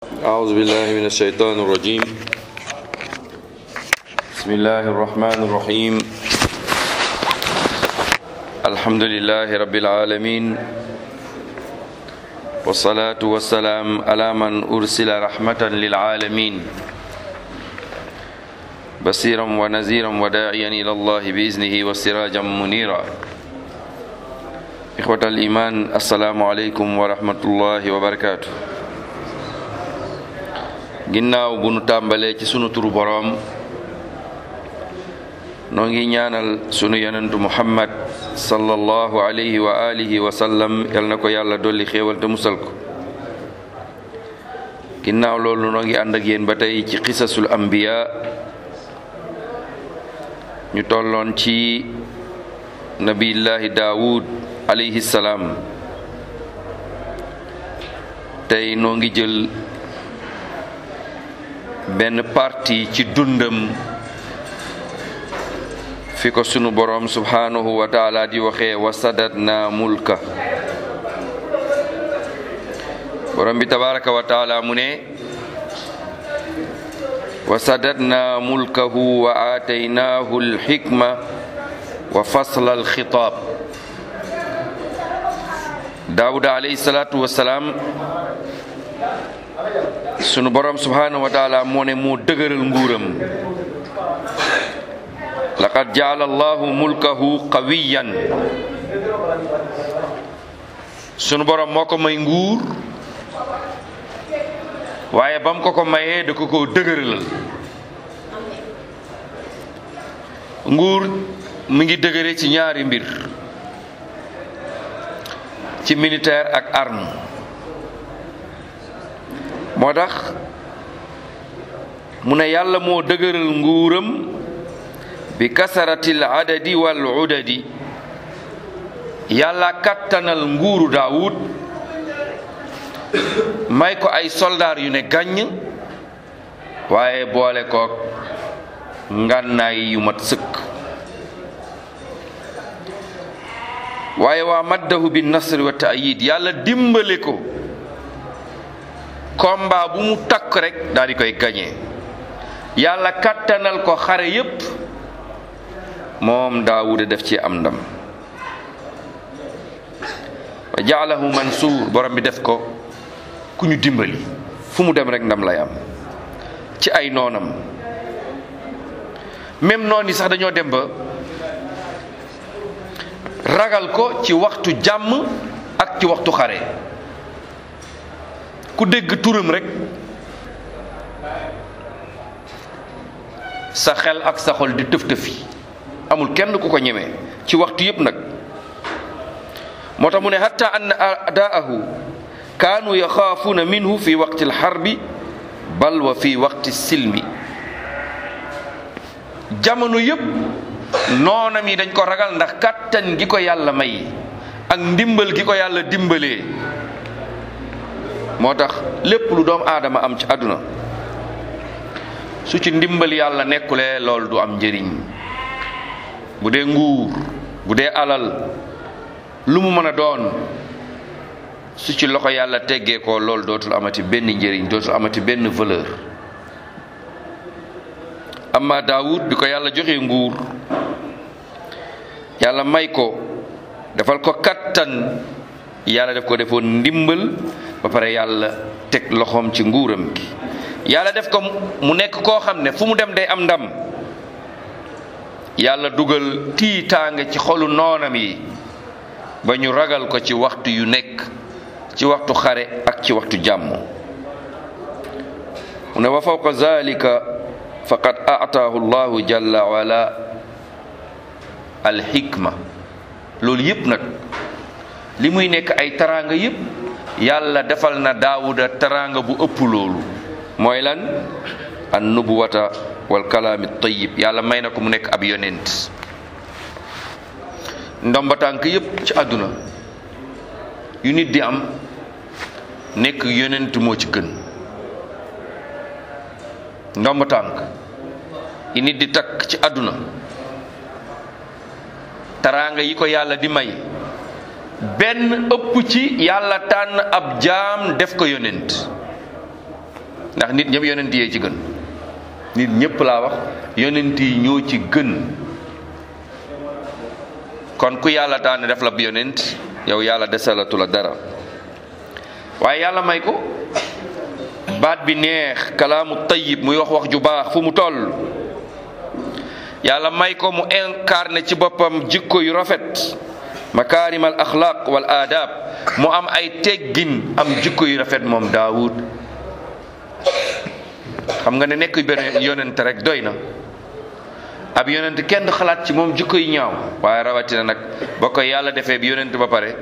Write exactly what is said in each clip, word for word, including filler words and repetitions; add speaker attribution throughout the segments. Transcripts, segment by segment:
Speaker 1: أعوذ بالله من الشيطان الرجيم. بسم الله الرحمن الرحيم. الحمد لله رب العالمين، والصلاة والسلام على من أرسل رحمة للعالمين، بصيرا ونذيرا وداعيا إلى الله بإذنه وسراجا منيرا. إخوة الإيمان، السلام عليكم ورحمة الله وبركاته. ginnaaw bu nu tàmbalee ci sunu turu boroom, noo ngi ñaanal sunu yonentu muhammad sallallahu alayhi wa alihi wa sallam, yal na ko yàlla dolli xéewal te musal ko. ginnaaw loolu noo ngi ànd ak yéen ba tey ci qisasul anbiya. ñu tolloon ci nabiyillahi daawud alayhi salaam. tey noo ngi jël benn parti ci dundam fi ko sunu boroom subhanahu wa taala di waxee wa sadadna mulka. boroom bi tabaraka wa taala mu ne wa sadadna mulkahu wa aataynaahu alxikma wa fasla alxitaab. daawuda alayhi salaatu wassalaam, sunu borom subhanahu wa taala moo ne moo dëgëral nguuram. laqad jaala allahu mulkahu qawiyan. sunu borom moo ko may nguur, waaye bam ko ko mayee da ko ko dëgëralal. nguur mi ngi dëgëre ci ñaari mbir, ci militaire ak arme. moo tax mu ne yàlla moo dëgëral nguuram bi kasaratil adadi wal udadi. yàlla kattanal nguuru daawud, may ko ay soldaar yu ne gàññ, waaye boole kook ngànnaay yu mat sëkk. waaye waa maddahu bin nasri wa ta'yid, yàlla dimbale ko combat bu mu takk rek daal di koy gañee. yàlla kattanal ko xare yépp, moom daawuda def ci am ndam. wa jaalahu mansuur, borom bi def ko ku ñu dimbali, fu mu dem rek ndam lay am ci ay noonam. même noon yi sax dañoo dem ba ragal ko ci waxtu jàmm ak ci waxtu xare. ku dégg turam rek sa xel ak sa xol di tëf tëfi, amul kenn ku ko ñemee ci waxtu yépp nag. moo tax mu ne hatta anna a'daahu kaanu yaxaafuuna minhu fi waqti alxarbi bal wa fi waqti silmi. jamono yépp noonam yi dañ ko ragal ndax kàttan gi ko yàlla may ak ndimbal gi ko yàlla dimbalee. moo tax lépp lu doomu aadama am ci àdduna, su ci ndimbal yàlla nekkulee loolu du am njëriñ. bu dee nguur, bu dee alal, lu mu mën a doon, su ci loxo yàlla teggee ko loolu dootul amati benn njëriñ, dootul amati benn valeur. amma daawud bi ko yàlla joxee nguur, yàlla may ko, defal ko kattan, yàlla def ko defoon ndimbal, ba pare yàlla teg loxoom ci nguuram gi. yàlla def ko mu nekk koo xam ne fu mu dem day am ndam. yàlla dugal tiitaange ci xolu noonam yi ba ñu ragal ko ci waxtu yu nekk, ci waxtu xare ak ci waxtu jàmm. mu ne wa fawqa zalika faqad aataahu llahu jalla wala alxikma. loolu yépp nag li muy nekk ay taraanga yépp, yàlla defal na daawuda taraanga bu ëpp loolu. mooy lan? an nubuwata wal kalaami tayyib. yàlla may na ko mu nekk ab yonent. ndomba tànk yépp ci àdduna yu nit di am, nekk yonent moo ci gën. ndomba tànk yi nit di takk ci àdduna, taraanga yi ko yàlla di may, benn ëpp ci yàlla tànn ab jaam def ko yonent. ndax nit ñëpp yonent yee ci gën nit ñëpp laa wax yonent yi ñoo ci gën. kon ku yàlla tànn def la bi yonent yow yàlla desalatu la dara waaye yàlla may ko baat bi neex kalaamu tayyib muy wax wax ju baax fu mu toll. yàlla may ko mu incarné ci boppam jikko yu rafet makarim al axlaq wal adab mu am ay teggin am jikko yu rafet moom Daawud. xam nga ne nekk benn yonent rek doy na ab yonent kenn du xalaat ci moom jikko yu ñaaw waaye rawatina nag ba koy yàlla defee bi yonent ba pare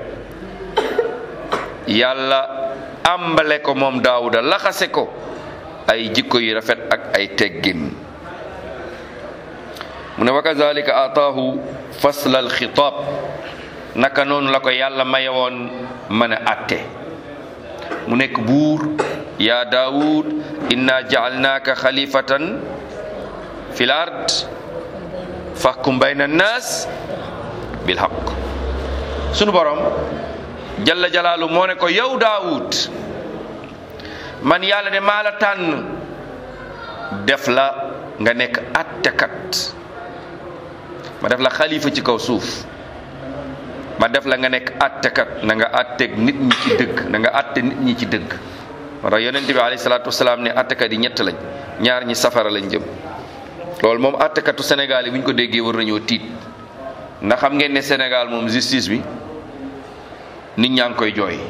Speaker 1: yàlla ambale ko moom Daawuda laxase ko ay jikko yu rafet ak ay teggin. mu ne wa kazalika ataahu fasla alxitaab naka noonu la ko yàlla mayewoon mën a atte mu nekk buur yaa Daawud inna jaalnaaka xalifatan fil ard fahkum bayna annaas bil haqq. sunu borom jalla jalaalu moo ne ko yow Daawud man yàlla de maa la tànn def la nga nekk attekat ma def la xalifa ci kaw suuf ma def la nga nekk attekat na nga atteeg nit ñi ci dëgg na nga atte nit ñi ci dëgg. moo tax yonent bi alayhi salaatu wasalaam ne attekat yi ñett lañ ñaar ñi safara lañ jëm. loolu moom attekatu Sénégal yi bu ñu ko déggee war nañoo tiit ndax xam ngeen ne Sénégal moom justice bi nit ñaa ngi koy jooy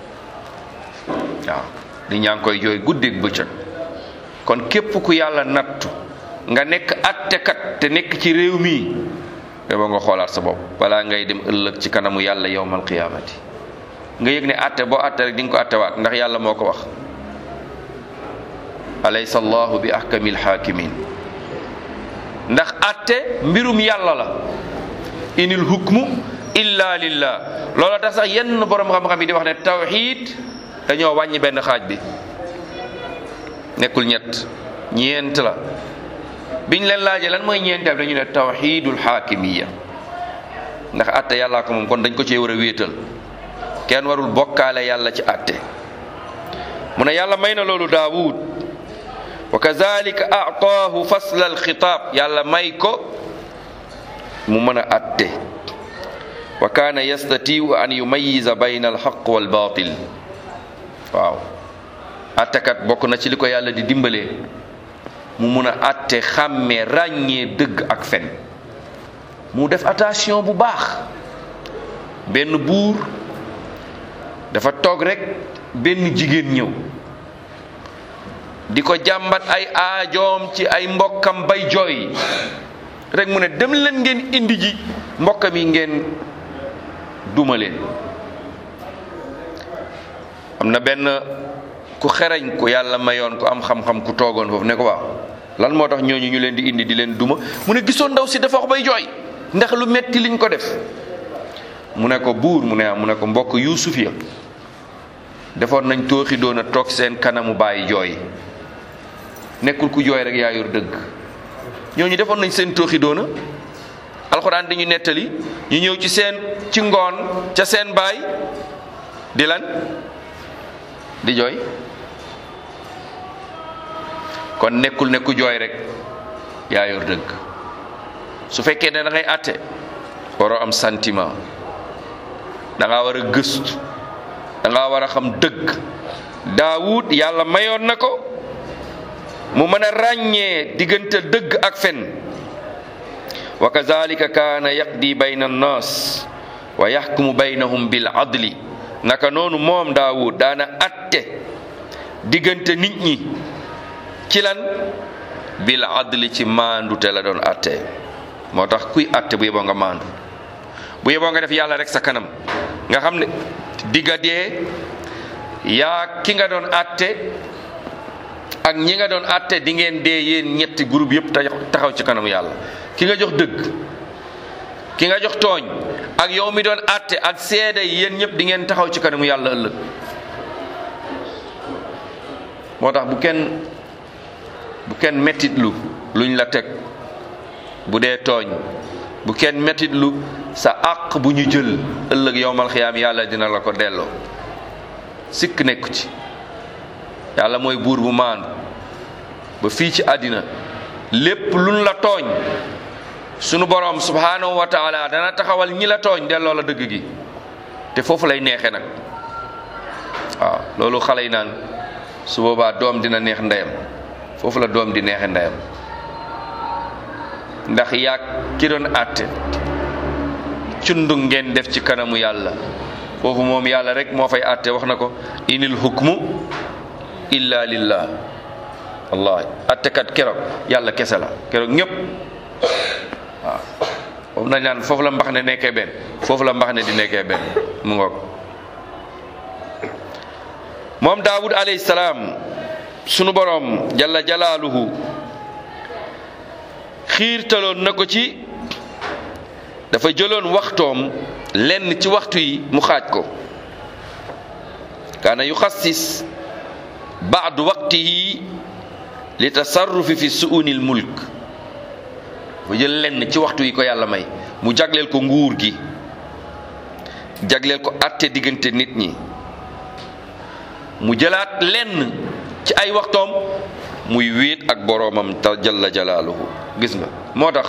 Speaker 1: waaw nit ñaa ngi koy jooy guddeeg bëccëg. kon képp ku yàlla nattu nga nekk attekat te nekk ci réew mi ba nga xoolaat sa bopp balaa ngay dem ëllëg ci kanamu yàlla yawmal qiyaamati nga yëg ne atte boo atte rek di nga ko attewaat ndax yàlla moo ko wax alaysa allahu bi ahkamil hakimin. ndax atte mbirum yàlla la inil hukmu illa lillah. loolu tax sax yenn borom xam-xam yi di wax ne tawxiid dañoo wàññi benn xaaj bi nekkul ñett ñeent la biñ leen laajee lan mooy ñeenteel dañu ne tawxiidul xaakimiya ndax atte yàllaa ko moom kon dañ ko cee war a wéetal kenn warul bokkaale yàlla ci atte. mu ne yàlla may na loolu Daawud wa kazalika a'taahu fasla alxitaab yàlla may ko mu mën a atte wa kaana yastatiu an yumayiza bayna alxaq wal baatil. waaw attekat bokk na ci li ko yàlla di dimbalee mu mun a atte xàmmee ràññee dëgg ak fen mu def attention bu baax. benn buur dafa toog rek benn jigéen ñëw di ko jàmbat ay aajoom ci ay mbokkam bay jooy rek mu ne dem leen ngeen indi ji mbokkam yi ngeen duma leen. am na benn ku xereñ ku yàlla mayoon ku am xam-xam ku toogoon foofu ne ko waaw lan moo tax ñooñu ñu leen di indi di leen duma mu ne gisoon ndaw si dafa wax bay jooy ndax lu metti liñ ko def. mu ne ko buur mu ne mu ne ko mbokk Yuusuf ya defoon nañ tooxi doon a toog seen kanamu bàyyi jooy nekkul ku jooy rek yaa yor dëgg ñooñu defoon nañ seen tooxi doona alxuraan dañu nettali ñu ñëw ci seen ci ngoon ca seen baay di lan di jooy kon nekkul ne ku jooy rek yaa yor dëgg. su fekkee ne da ngay àtte waroo am sentiment da ngaa war a gëstu da ngaa war a xam dëgg. Daawud yàlla mayoon na ko mu mën a ràññee diggante dëgg ak fen. wa kazalika kaana yaqdi bayna annaas wa yaxkumu baynahum bil adli. naka noonu moom Daawud daana atte diggante nit ñi ci lan bil adli ci maandu te la doon atte. moo tax kuy atte bu yeboo nga maandu bu yeboo nga def yàlla rek sa kanam nga xam ne digga dee yaa ki nga doon atte ak ñi nga doon atte di ngeen dee yéen ñetti groupe yëpp taxaw ci kanamu yàlla. ki nga jox dëgg ki nga jox tooñ ak yow mi doon atte ak seede yi yéen ñëpp di ngeen taxaw ci kanamu yàlla ëllëg. moo tax bu kenn bu kenn mettitlu luñ la teg bu dee tooñ bu kenn mettitlu sa àq bu ñu jël ëllëg yowmal xiyaam yàlla dina la ko delloo sikk nekku ci. yàlla mooy buur bu maandu ba fii ci àddina lépp luñ la tooñ sunu borom subhanahu wa taala dana taxawal ñi la tooñ delloo la dëgg gi te foofu lay neexe nag waaw loolu xale yi naan su boobaa doom dina neex ndeyam foofu la doom di neexe ndeyam ndax yaag ki doon àtte cundu ngeen def ci kanamu yàlla foofu moom yàlla rek moo fay àtte wax na ko inil hukmu illa lillah wallahi àttekat keroog yàlla kese la keroog ñëpp waaw foofu nañ naan foofu la mbax ne nekkee benn foofu la mbax ne di nekkee benn mu ngoog moom daawud alayhi salaam sunu borom jalla jalaaluhu xiirtaloon na ko ci dafa jëloon waxtoom lenn ci waxtu yi mu xaaj ko kaana yuxassis baadu waqtihi li tasarrufi fi su'unil mulk dafa jël lenn ci waxtu yi ko yàlla may mu jagleel ko nguur gi jagleel ko àtte diggante nit ñi mu jëlaat lenn ci ay waxtoom muy wéet ak boroomam ta jalla jalaaluhu gis nga moo tax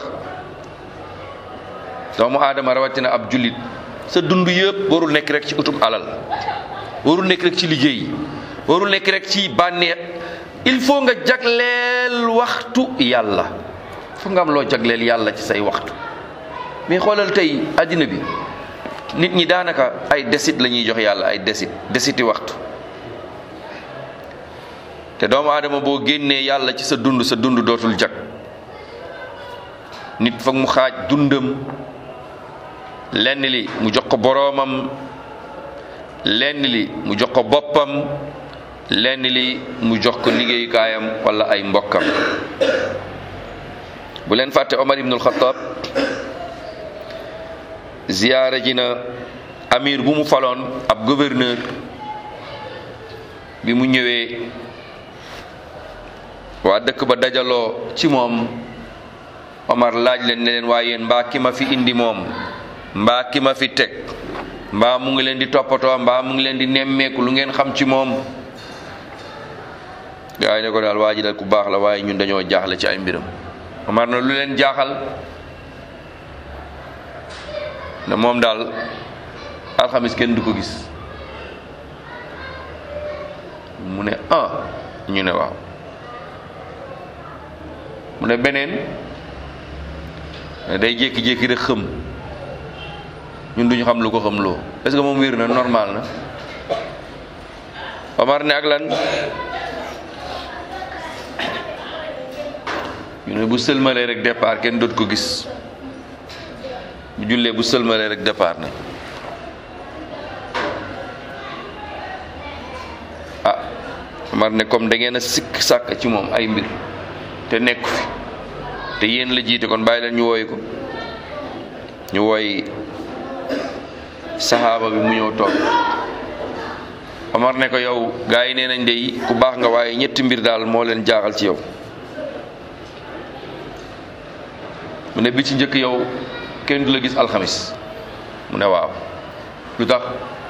Speaker 1: doomu aadama rawatina ab jullit sa dund yëpp warul nekk rek ci utum alal warul nekk rek ci liggéey warul nekk rek ci bànneex il faut nga jagleel waxtu yàlla foog nga am loo jagleel yàlla ci say waxtu mais xoolal tey àddina bi nit ñi daanaka ay desit la ñuy jox yàlla ay desit desiti waxtu te doomu aadama boo génnee yàlla ci sa dund sa dund dootul jag nit foog mu xaaj dundam lenn li mu jox ko boroomam lenn li mu jox ko boppam lenn li mu jox ko liggéeyukaayam wala ay mbokkam bu leen fàtte Omar ibnul Xattaab ziyaara ji na amir bu mu faloon ab gouverneur bi mu ñëwee waa dëkk ba dajaloo ci moom Omar laaj leen ne leen waa yéen mbaa ki ma fi indi moom mbaa ki ma fi teg mbaa mu ngi leen di toppatoo mbaa mu ngi leen di nemmeeku lu ngeen xam ci moom gaa yi ne ko daal waa ji daal ku baax la waaye ñun dañoo jaaxle ci ay mbiram Omar na lu leen jaaxal ne moom daal alxamis kenn du ko gis mu ne ah ñu ne waaw mu ne beneen day jékki-jékki rek xëm ñun duñu xam lu ko xam loo est-ce que moom wér na normal na Omar ne ak lan ñu ne bu sëlmalee rek départ kenn doot ko gis bu jullee bu sëlmalee rek départ na ah Omar ne comme da ngeen a sikk sàkk ci moom ay mbir te nekku fi te yéen la jiite kon bàyyi leen ñu wooy ko ñu wooy saxaaba bi mu ñëw toog Omar ne ko yow gaa yi nee nañ dey ku baax nga waaye ñetti mbir daal moo leen jaaxal ci yow mu ne bi ci njëkk yow kenn du la gis alxamis mu ne waaw lu tax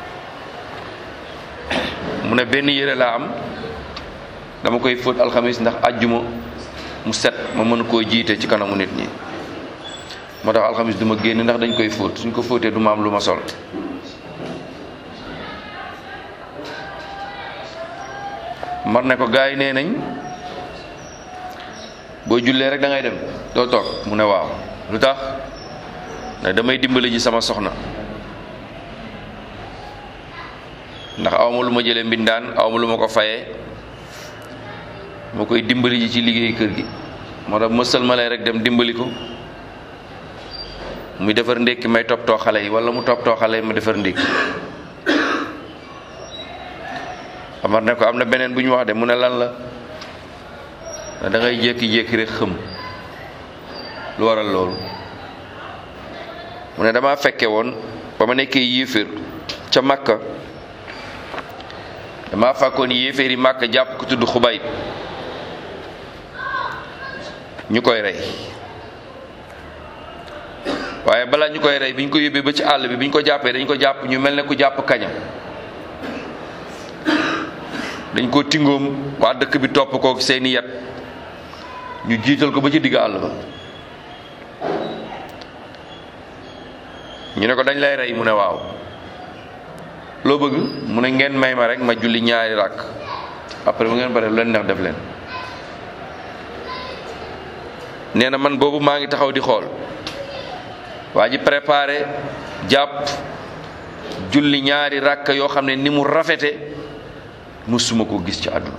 Speaker 1: mu ne benn yére laa am dama koy fóot alxamis ndax àjjuma mu set ma mën koo jiite ci kanamu nit ñi moo tax alxamis du ma génn ndax dañ koy fóot suñ ko fóotee du ma am lu ma sol mar ne ko gars yi nee nañ boo jullee rek da ngay dem doo toog mu ne waaw lu tax ne damay dimbali ji sama soxna ndax awma lu ma jëlee mbindaan awma lu ma ko fayee ma koy dimbali ji ci liggéey kër gi moo tax ma sëlmalee rek dem dimbali ko muy defar ndékki may toppatoo xale yi wala mu toppatoo xale yi ma defar ndékki Omar ne ko am na beneen bu ñu wax de mu ne lan la da ngay jékki-jékki rek xëm lu waral loolu mu ne dama fekke woon ba ma nekkee yéeféer ca Makka dama fàkkoon yéeféer yi Makka jàpp ko tudd Xubayb ñu koy rey waaye balaa ñu koy rey bi ñu ko yóbbee ba ci àll bi bi ñu ko jàppee dañ ko jàpp ñu mel ne ku jàpp kaña dañ ko tingoom waa dëkk bi topp ko seeni yat ñu jiital ko ba ci digg àll ba ñu ne ko dañ lay rey mu ne waaw loo bëgg mu ne ngeen may ma rek ma julli ñaari rakk après bu ngeen pare lu leen neex def leen nee na man boobu maa ngi taxaw di xool waa ji préparé jàpp julli ñaari rakk yoo xam ne ni mu rafete musuma ko gis ci àdduna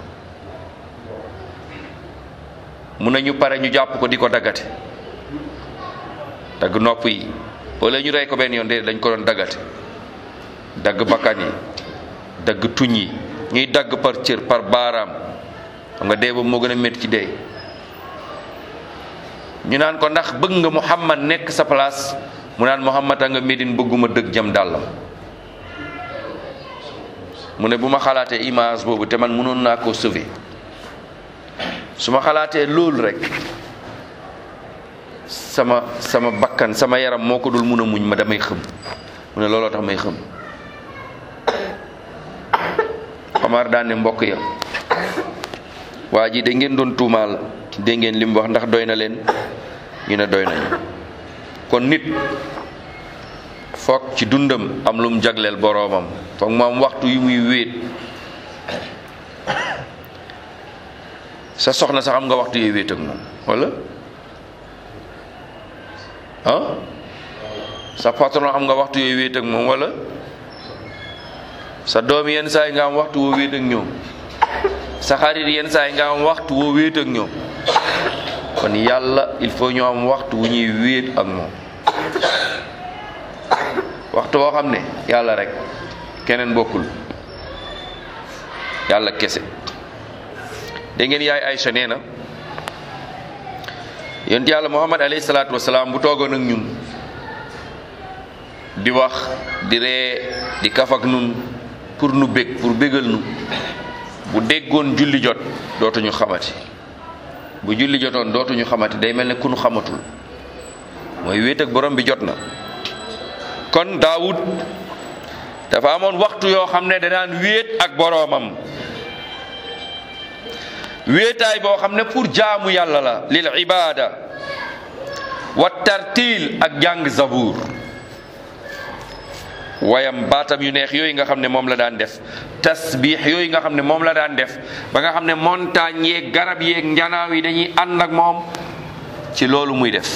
Speaker 1: mu ne ñu pare ñu jàpp ko di ko daggate dagg nopp yi wala ñu rey ko benn yoon de dañ ko doon daggate dagg bakkan yi dagg tuñ yi ñuy dagg par cër par baaraam xam nga dee boobu moo gën a métti ci dee ñu naan ko ndax bëgg nga Muhammad nekk sa place mu naan Muhammad a nga Médine bëgguma dëgg jam dàllam mu ne bu ma xalaatee image boobu te man mënoon naa koo sauver su ma xalaatee loolu rek sama sama bakkan sama yaram moo ko dul mun a muñ ma damay xëm mu ne looloo tax may xëm Omar daan ne mbokk ya waa ji da ngeen doon tuumaal dégg ngeen li mu wax ndax doy na leen ñu ne doy nañu kon nit foog ci dundam am lu mu jagleel boroomam foog mu am waxtu yu muy wéet sa soxna sax am nga waxtu yooyu wéet ak moom walla ah sa patron am nga waxtu yooyu wéet ak moom walla sa doom yenn saa yi nga am waxtu woo wéet ak ñoom sa xarit yenn saa yi nga am waxtu woo wéet ak ñoom kon yàlla il faut ñu am waxtu wu ñuy wéet ak moom waxtu woo xam ne yàlla rek keneen bokkul yàlla kese dégg ngeen yaay Aïcha nee na yonent yàlla Muhammad alayhi salaatu wasalaam bu toogoon ak ñun di wax di ree di kaf ak nun pour nu bég pour bégal nu bu déggoon julli jot dootuñu xamati bu julli jotoon dootuñu xamati day mel ne ku nu xamatul mooy wéet ak borom bi jot na kon Daawud dafa amoon waxtu yoo xam ne da daan wéet ak boroomam wéetaay boo xam ne pour jaamu yàlla la lil ibada wa tartil ak jàng zabuur wayam baatam yu neex yooyu nga xam ne moom la daan def tasbiix yooyu nga xam ne moom la daan def ba nga xam ne montagne yeeg garab yeeg njanaaw yi dañuy ànd ak moom ci loolu muy def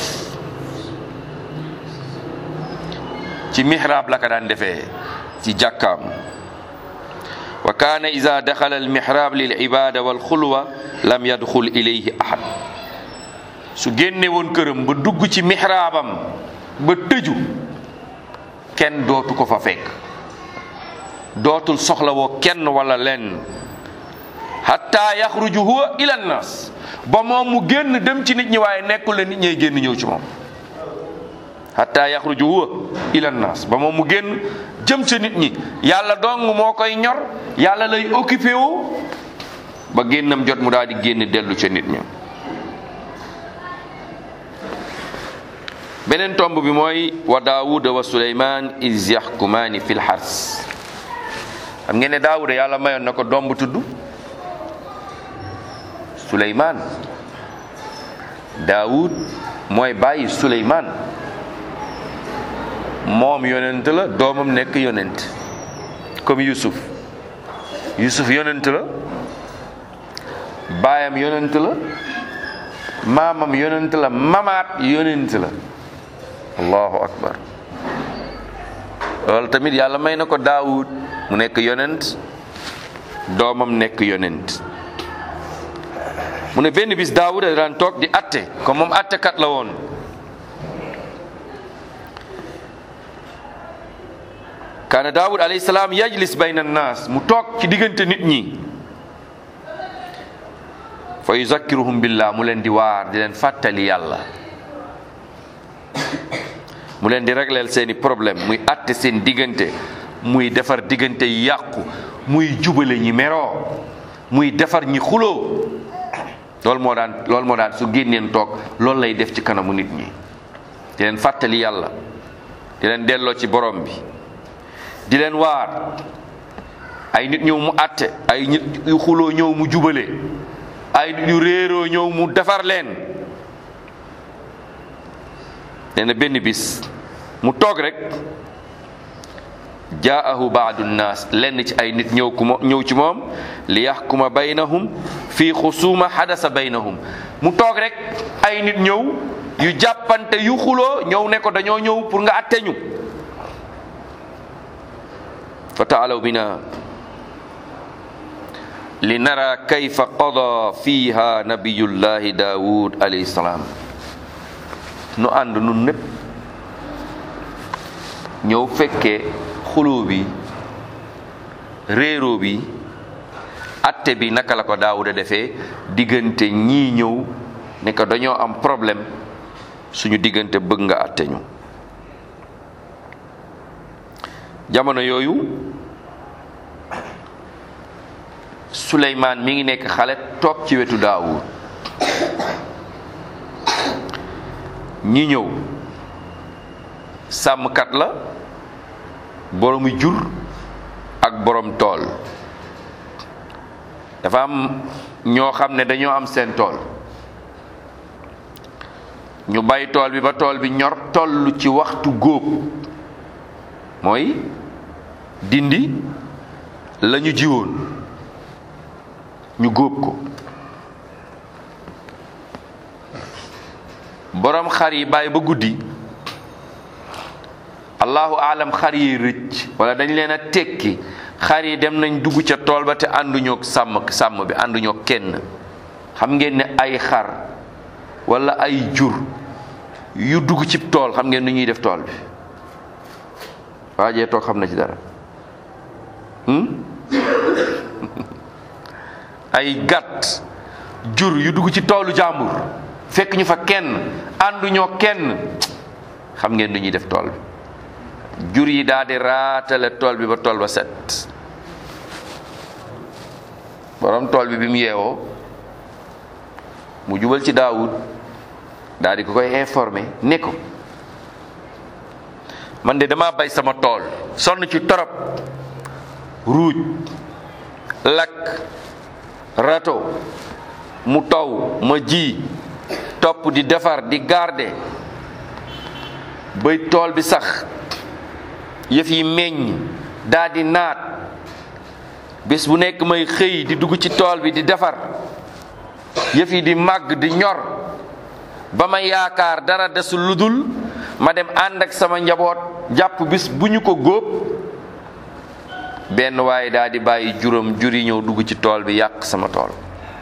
Speaker 1: ci mihrab la ka daan defee ci jàkkaam wa kaana ida daxala al mihrab lil ibada wal xulwa lam yadxul ilayhi ahad su génne woon këram ba dugg ci mihrabam ba tëju kenn dootu ko fa fekk dootul soxlawoo kenn wala leen hatta yaxruju huwa ila nnas ba moom mu génn dem ci nit ñi waaye nekkul la nit ñay génn ñëw ci moom hatta yaxruju huwa ila nnas ba moom mu génn jëm ca nit ñi yàlla dong moo koy ñor yàlla lay occupé wu ba génnam jot mu daal di génn dellu ca nit ñi. beneen tomb bi mooy wa daawuda wa suleyman iz yaxkumaani fil xars xam ngeen ne daawuda yàlla mayoon na ko doom bu tudd suleyman daawud mooy bàyyi suleyman moom yonent la doomam nekk yonent comme yusuf yusuf yonent la baayam yonent la maamam yonent la mamaat yonent la allahu akbar loolu tamit yàlla may na ko daawud mu nekk yonent doomam nekk yonent mu ne benn bis daawud a daan toog di atte comme moom attekat la woon kaana daawud alayhi salaam yajlis bayna annaas mu toog ci diggante nit ñi fa yuzakkiruhum billah mu leen di waar di leen fàttali yàlla mu leen di régleel seeni problème muy atte seen diggante muy defar diggante yi yàqu muy jubale ñi meroo muy defar ñi xuloo loolu moo daan loolu moo daan su génneen toog loolu lay def ci kanamu nit ñi di leen fàttali yàlla di leen delloo ci borom bi di leen waar ay nit ñëw mu àtte ay nit yu xuloo ñëw mu jubale ay nit yu réeroo ñëw mu defar leen. nee na benn bis mu toog rek jaahu baadu nnaas lenn ci ay nit ñëw ku mo ñëw ci moom li yaxkuma baynahum fii xusuuma xadasa baynahum mu toog rek ay nit ñëw yu jàppante yu xuloo ñëw ne ko dañoo ñëw pour nga atte ñu. fa taalaw bina li nara kayfa qada fiha nabiyullahi daawud alayhi salaam. nu ànd nun népp ñëw fekkee xuloo bi réeroo bi atte bi naka la ko daawuda defee diggante ñii ñëw ne ko dañoo am problème suñu diggante bëgg nga atte ñu. jamono yooyu Suleymaan mi ngi nekk xale toog ci wetu Daawud. ñi ñëw sàmmkat la boroomu jur ak borom tool. dafa am ñoo xam ne dañoo am seen tool ñu bay tool bi ba tool bi ñor toll ci waxtu góob mooy dindi la ñu jiwoon ñu góob ko. borom xar yi bàyyi ba guddi allahu alam xar yi rëcc wala dañ leen a tekki xar yi dem nañ dugg ca tool ba te ànduñoo sàmm sàmm bi ànduñoo kenn. xam ngeen ne ay xar wala ay jur yu dugg ci tool xam ngeen nu ñuy def tool bi waajee toog xam na ci dara. ay gàtt jur yu dugg ci toolu jàmbur fekk ñu fa kenn ànduñoo kenn xam ngeen nu ñuy def tool bi jur yi daal di raatale tool bi ba tool ba set. borom tool bi bi mu yeewoo mu jubal ci Daawud daal di ko koy informé ne ko man de dama bay sama tool sonn ci torop ruuj lakk rato mu taw ma ji topp di defar di garder bay tool bi sax yëf yi meññ daal di naat bés bu nekk may xëy di dugg ci tool bi di defar yëf yi di màgg di ñor ba ma yaakaar dara desul ludul ma dem ànd ak sama njaboot jàpp bis bu ñu ko góob benn waaye daal di bàyyi juróom jur yi ñëw dugg ci tool bi yàq sama tool.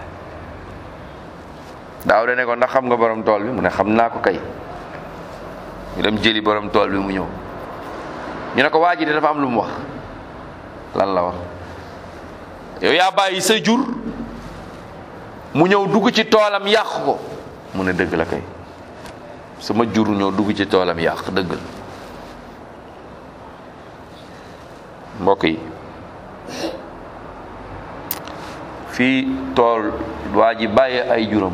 Speaker 1: Daawuda ne ko ndax xam nga borom tool bi mu ne xam naa ko kay. ñu dem jëli borom tool bi mu ñëw ñu ne ko waa ji de dafa am lu mu wax. lan la wax yow yaa bàyyi sa jur mu ñëw dugg ci toolam yàq ko mu ne dëgg la kay sama jur ñëw dugg ci toolam yàq dëgg la. mbokk yi fii tool waa ji bàyyi ay juram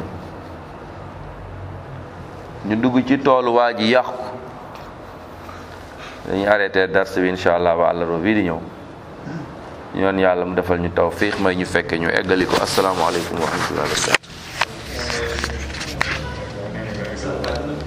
Speaker 1: ñu dugg ci tool waa ji yàq ko dañuy arrêté dars bi incha allah ba àllarba bii di ñëw ñoon yàlla mu defal ñu tawfiq may ñu fekke ñu eggali ko asalaamaaleykum wa rahmatullahi wa barakatuh